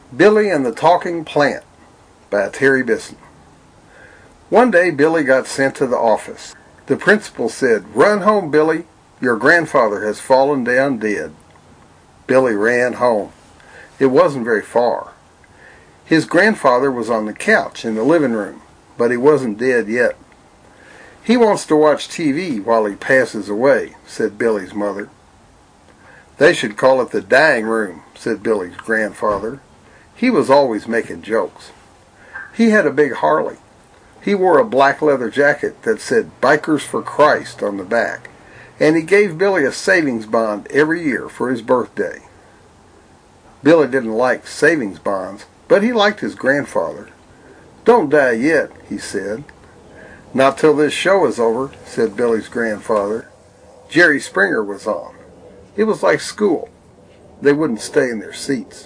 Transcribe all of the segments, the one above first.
Billy and the Talking Plant by Terry Bisson. One day Billy got sent to the office. The principal said, "Run home, Billy. Your grandfather has fallen down dead." Billy ran home. It wasn't very far. His grandfather was on the couch in the living room, but he wasn't dead yet. "He wants to watch TV while he passes away," said Billy's mother. "They should call it the dying room," said Billy's grandfather. He was always making jokes. He had a big Harley. He wore a black leather jacket that said "Bikers for Christ" on the back, and he gave Billy a savings bond every year for his birthday. Billy didn't like savings bonds, but he liked his grandfather. "Don't die yet," he said. "Not till this show is over," said Billy's grandfather. Jerry Springer was on. It was like school. They wouldn't stay in their seats.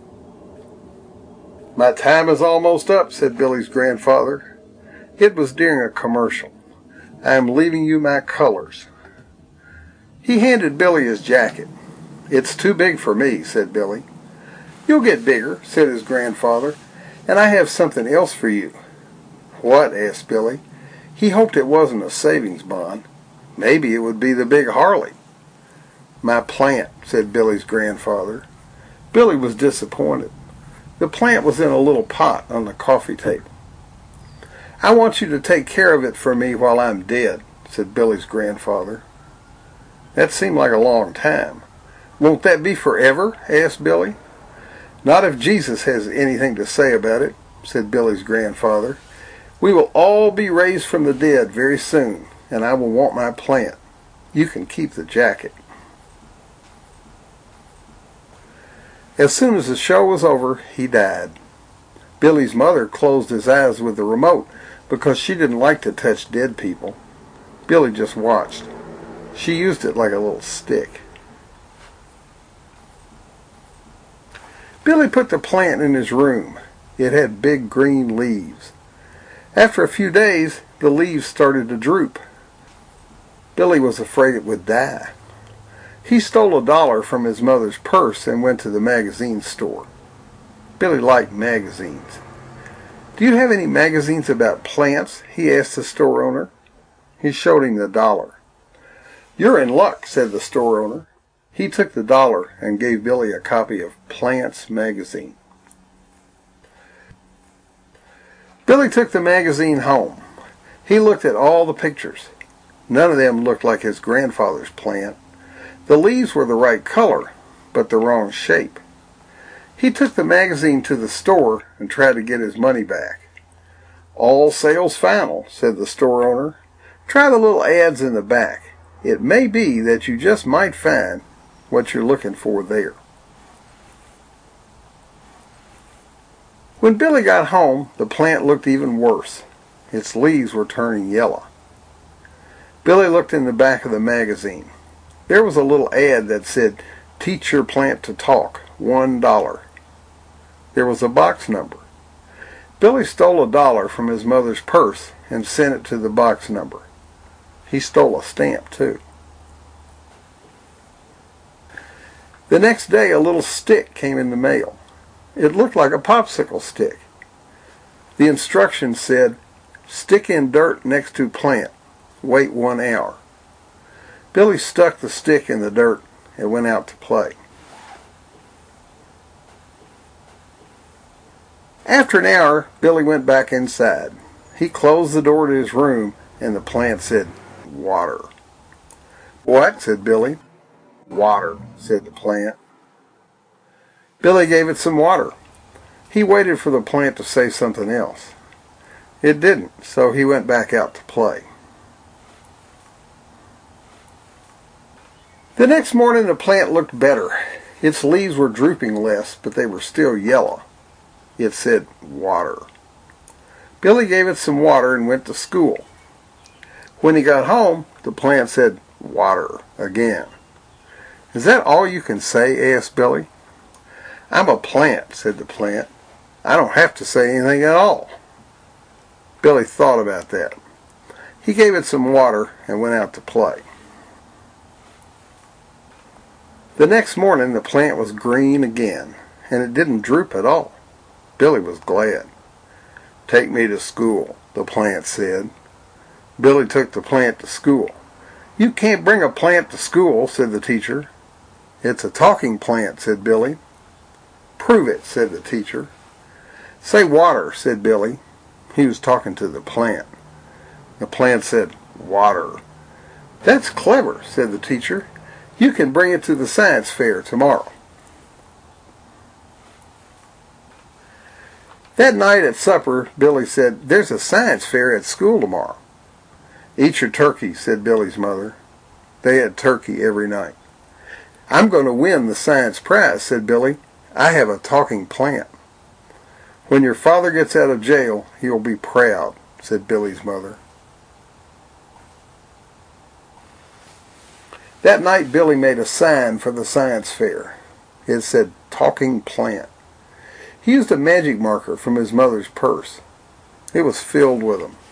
"My time is almost up," said Billy's grandfather. It was during a commercial. "I am leaving you my colors." He handed Billy his jacket. "It's too big for me," said Billy. "You'll get bigger," said his grandfather, "and I have something else for you." "What?" asked Billy. He hoped it wasn't a savings bond. Maybe it would be the big Harley. "My plant," said Billy's grandfather. Billy was disappointed. The plant was in a little pot on the coffee table. "I want you to take care of it for me while I'm dead," said Billy's grandfather. That seemed like a long time. "Won't that be forever?" asked Billy. "Not if Jesus has anything to say about it," said Billy's grandfather. "We will all be raised from the dead very soon, and I will want my plant. You can keep the jacket." As soon as the show was over, he died. Billy's mother closed his eyes with the remote because she didn't like to touch dead people. Billy just watched. She used it like a little stick. Billy put the plant in his room. It had big green leaves. After a few days, the leaves started to droop. Billy was afraid it would die. He stole $1 from his mother's purse and went to the magazine store. Billy liked magazines. "Do you have any magazines about plants?" he asked the store owner. He showed him the $1. "You're in luck," said the store owner. He took the $1 and gave Billy a copy of Plants magazine. Billy took the magazine home. He looked at all the pictures. None of them looked like his grandfather's plant. The leaves were the right color, but the wrong shape. He took the magazine to the store and tried to get his money back. "All sales final," said the store owner. "Try the little ads in the back. It may be that you just might find what you're looking for there." When Billy got home, the plant looked even worse. Its leaves were turning yellow. Billy looked in the back of the magazine. There was a little ad that said, "Teach your plant to talk, $1." There was a box number. Billy stole $1 from his mother's purse and sent it to the box number. He stole a stamp, too. The next day, a little stick came in the mail. It looked like a popsicle stick. The instructions said, "Stick in dirt next to plant. Wait 1 hour." Billy stuck the stick in the dirt and went out to play. After an hour, Billy went back inside. He closed the door to his room, and the plant said, "Water." "What?" said Billy. "Water," said the plant. Billy gave it some water. He waited for the plant to say something else. It didn't, so he went back out to play. The next morning the plant looked better. Its leaves were drooping less, but they were still yellow. It said, "Water." Billy gave it some water and went to school. When he got home, the plant said, "Water," again. "Is that all you can say?" asked Billy. "I'm a plant," said the plant. "I don't have to say anything at all." Billy thought about that. He gave it some water and went out to play. The next morning the plant was green again. and it didn't droop at all. Billy was glad. "Take me to school," the plant said. Billy took the plant to school. "You can't bring a plant to school," said the teacher. "It's a talking plant," said Billy. "Prove it," said the teacher. "Say water," said Billy. He was talking to the plant. The plant said, "Water." "That's clever," said the teacher. "You can bring it to the science fair tomorrow." That night at supper, Billy said, "There's a science fair at school tomorrow." "Eat your turkey," said Billy's mother. They had turkey every night. "I'm going to win the science prize," said Billy. "I have a talking plant." "When your father gets out of jail, he'll be proud," said Billy's mother. That night Billy made a sign for the science fair. It said, "Talking Plant." He used a magic marker from his mother's purse. It was filled with them.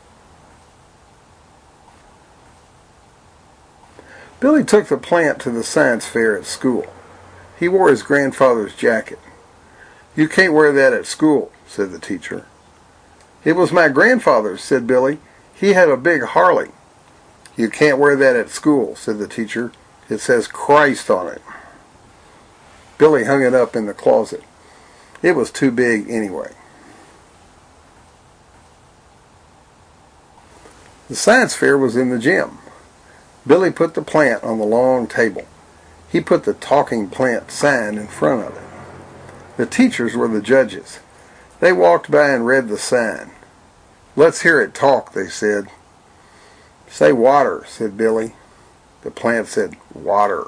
Billy took the plant to the science fair at school. He wore his grandfather's jacket. "You can't wear that at school," said the teacher. "It was my grandfather's," said Billy. "He had a big Harley." "You can't wear that at school," said the teacher. "It says Christ on it." Billy hung it up in the closet. It was too big anyway. The science fair was in the gym. Billy put the plant on the long table. He put the talking plant sign in front of it. The teachers were the judges. They walked by and read the sign. "Let's hear it talk," they said. "Say water," said Billy. The plant said, "Water."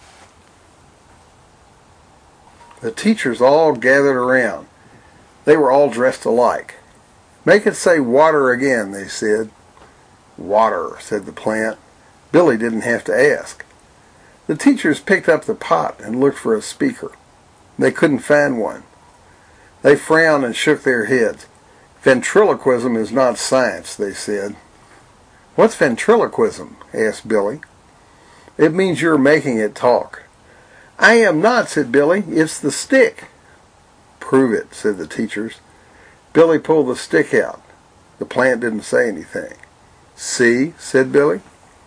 The teachers all gathered around. They were all dressed alike. "Make it say water again," they said. "Water," said the plant. Billy didn't have to ask. The teachers picked up the pot and looked for a speaker. They couldn't find one. They frowned and shook their heads. "Ventriloquism is not science," they said. "What's ventriloquism?" asked Billy. "It means you're making it talk." "I am not," said Billy. "It's the stick." "Prove it," said the teachers. Billy pulled the stick out. The plant didn't say anything. "See," said Billy.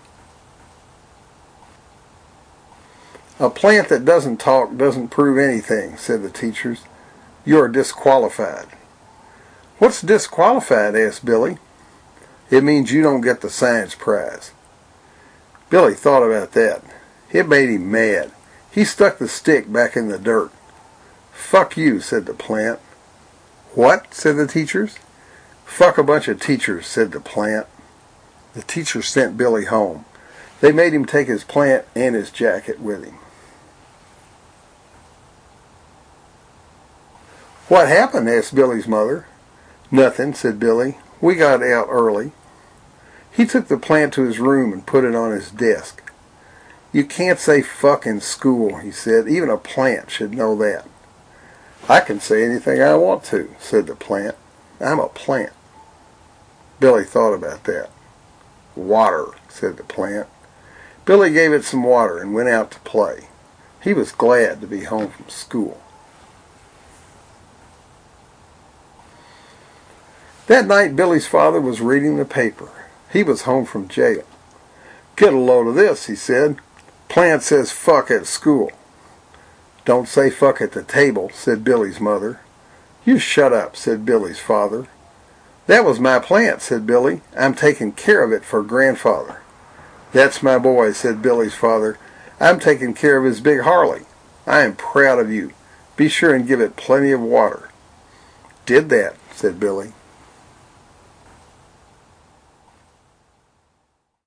"A plant that doesn't talk doesn't prove anything," said the teachers. "You're disqualified." "What's disqualified?" asked Billy. "It means you don't get the science prize." Billy thought about that. It made him mad. He stuck the stick back in the dirt. "Fuck you," said the plant. "What?" said the teachers. "Fuck a bunch of teachers," said the plant. The teachers sent Billy home. They made him take his plant and his jacket with him. "What happened?" asked Billy's mother. "Nothing," said Billy. "We got out early." He took the plant to his room and put it on his desk. "You can't say fuck in school," he said. "Even a plant should know that." "I can say anything I want to," said the plant. "I'm a plant." Billy thought about that. "Water," said the plant. Billy gave it some water and went out to play. He was glad to be home from school. That night Billy's father was reading the paper. He was home from jail. "Get a load of this," he said. "Plant says fuck at school." "Don't say fuck at the table," said Billy's mother. "You shut up," said Billy's father. "That was my plant," said Billy. "I'm taking care of it for grandfather." "That's my boy," said Billy's father. "I'm taking care of his big Harley. I am proud of you. Be sure and give it plenty of water." "Did that," said Billy.